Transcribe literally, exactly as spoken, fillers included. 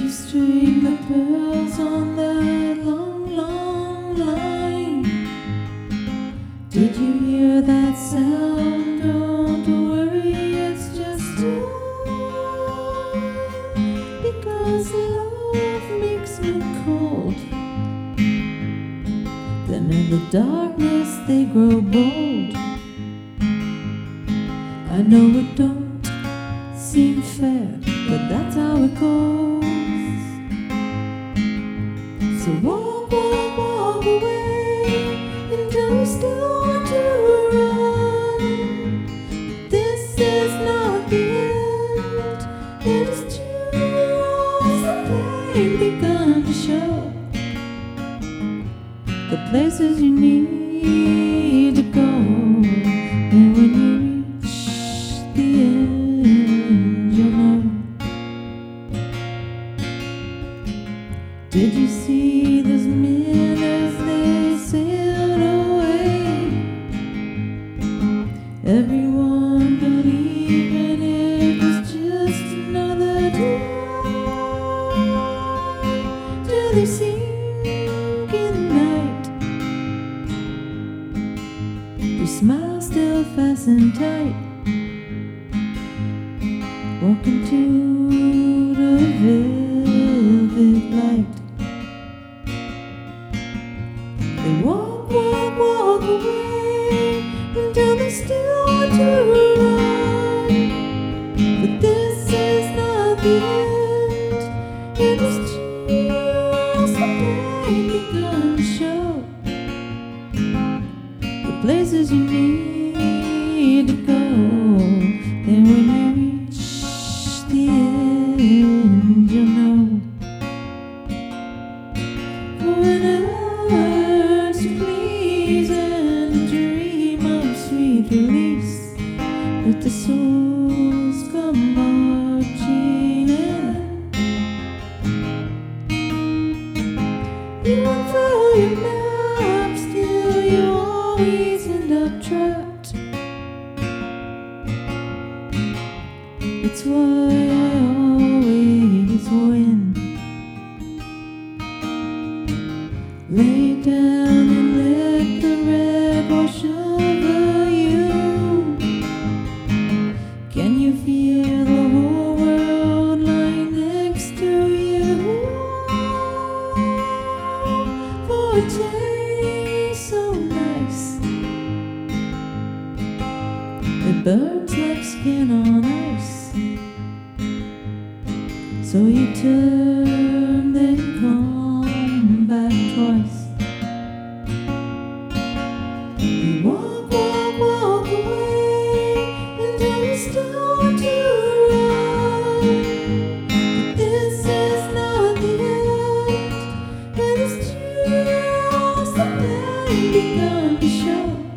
you string the pearls on that long, long line? Did you hear that sound? Don't worry, it's just time. Because love makes me cold, then in the darkness they grow bold. I know it don't seem fair, but that's how it goes. So walk, walk, walk away until you still want to run. This is not the end, it is just the pain begun to show. The places you need to go, and when you reach the end, you'll know. Did you see those men as they sailed away? Everyone believing it was just another day. Do they sink in the night? Your smile still fastened tight, walking to the velvet light. They walk, walk, walk away until they still want to run. But this is not the end, it is just the day begun to show. The places you need to go, and when you reach the end, you'll know. For whenever to please and dream of sweet release, let the souls come marching in. You unfurl your map, still you always end up trapped. It's why I always win. Lay down and let the red wash over you. Can you feel the whole world lying next to you? For it tastes so nice, it burns like skin on ice. So you turn, then come back twice. You walk, walk, walk away until you still want to run. But this is not the end, it is just the day begun to show.